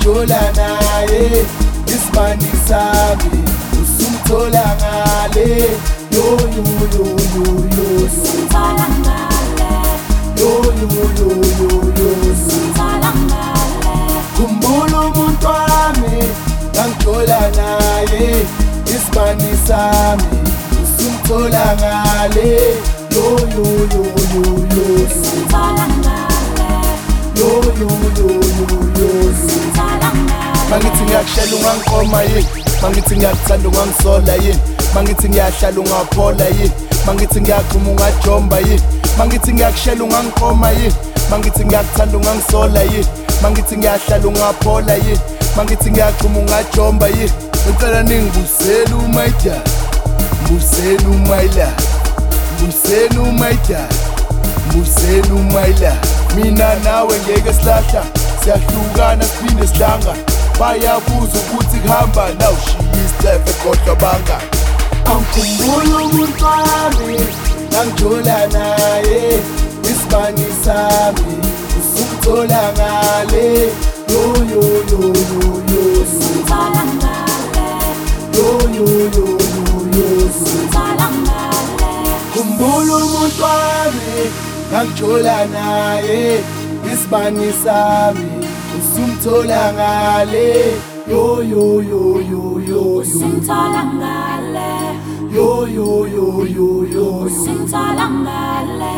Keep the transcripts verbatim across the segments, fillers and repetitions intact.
ngangjola naye isibani sami usumthola ngale yo yo yo yo yo usumthola ngale yo yo yo yo yo usumthola ngale khumbula umuntu wami ngangjola naye isibani sami usumthola ngale yo yo yo yo yo usumthola ngale yo yo yo yo yo usumthola ngale mangithi ngiyakushela ungangiqoma yini mangithi ngiyakuthanda ungangisola yini mangithi ngiyahlala ungaphola yini mangithi ngiyaqhuma ungajomba yini mangithi ngiyakushela ungangiqoma yini mangithi ngiyakuthanda ungangisola yini mangithi ngiyahlala ungaphola yini mangithi ngiyaqhuma ungajomba yini ngicela ningibusele umayida mbusele umayila mbusele umayida mbusele umayila mina nawe ngeke silahla siyahlukana siphinde silanga bayabuza ukuthi kuhamba nawushiya isicefe kodwa bangani angikhumbula umuntu wami ngangjola naye isibani sami usumthola ngale yo yo yo yo yo usumthola ngale yo yo yo yo yo usumthola ngale khumbula umuntu wami ngangjola naye isibani sami usumthola ngale yo yo yo yo yo usumthola ngale yo yo yo yo yo usumthola ngale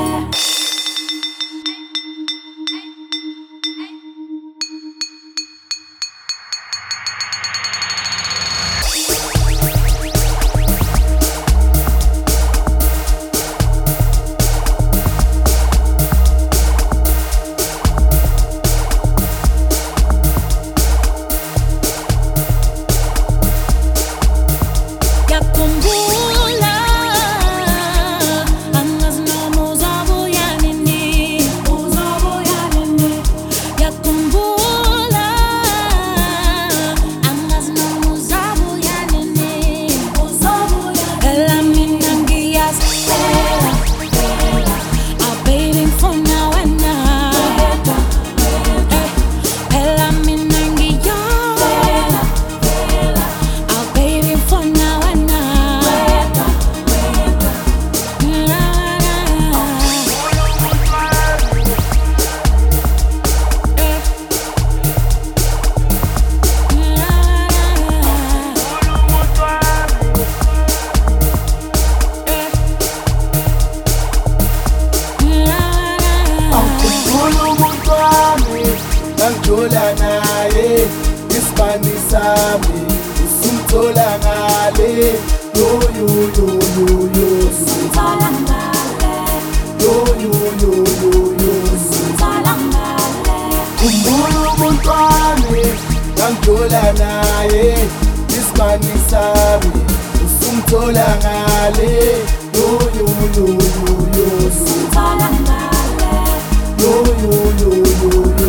ngangjola naye isibani sami usumthola ngale yo yo yo yo yo usumthola ngale yo yo yo yo yo usumthola ngale khumbula umuntu wami ngangjola naye isibani sami usumthola ngale yo yo yo yo yo usumthola ngale yo yo yo yo yo